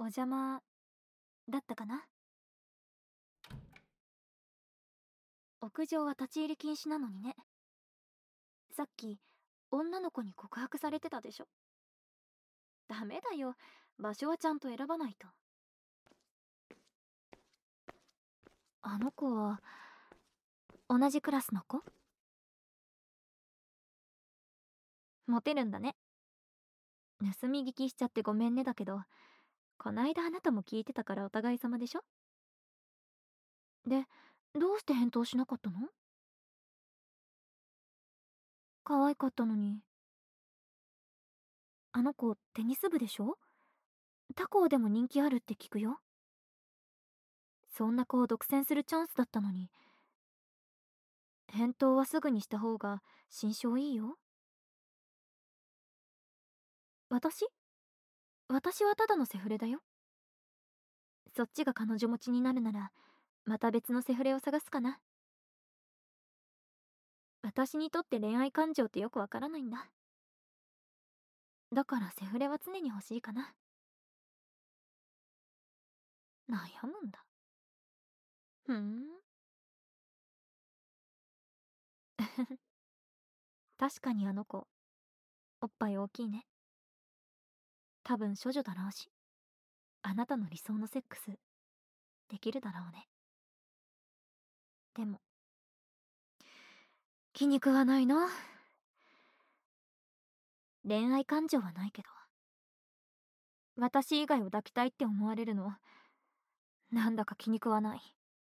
お邪魔だったかな。屋上は立ち入り禁止なのにね。さっき女の子に告白されてたでしょ。ダメだよ、場所はちゃんと選ばないと。あの子は同じクラスの子？モテるんだね。盗み聞きしちゃってごめんねだけど、こないだあなたも聞いてたからお互い様でしょ。で、どうして返答しなかったの？可愛かったのに。あの子テニス部でしょ。他校でも人気あるって聞くよ。そんな子を独占するチャンスだったのに。返答はすぐにした方が心象いいよ。私私はただのセフレだよ。そっちが彼女持ちになるなら、また別のセフレを探すかな。私にとって恋愛感情ってよくわからないんだ。だからセフレは常に欲しいかな。悩むんだ。ふん。確かにあの子、おっぱい大きいね。多分処女だろうし、あなたの理想のセックス、できるだろうね。でも、気に食わないな。恋愛感情はないけど、私以外を抱きたいって思われるの、なんだか気に食わない。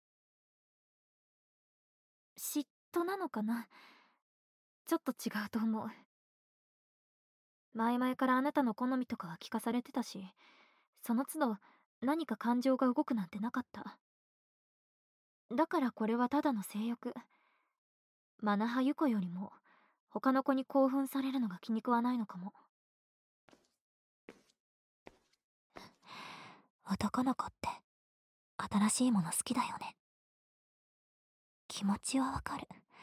嫉妬なのかな。ちょっと違うと思う。前々からあなたの好みとかは聞かされてたし、その都度何か感情が動くなんてなかった。だからこれはただの性欲。マナハユコよりも他の子に興奮されるのが気に食わないのかも。男の子って新しいもの好きだよね。気持ちはわかる。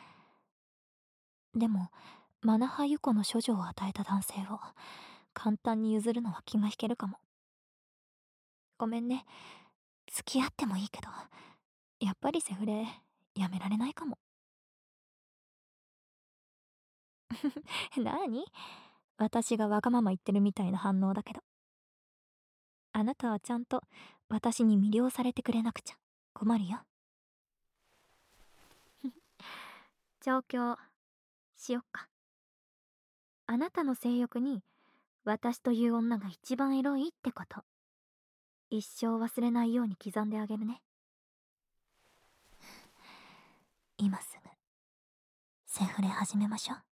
でもマナハユコの処女を与えた男性を簡単に譲るのは気が引けるかも。ごめんね。付き合ってもいいけど、やっぱりセフレやめられないかも。なーに、私がわがまま言ってるみたいな反応だけど。あなたはちゃんと私に魅了されてくれなくちゃ困るよ。調教しよっか。あなたの性欲に私という女が一番エロいってこと、一生忘れないように刻んであげるね。今すぐセフレ始めましょう。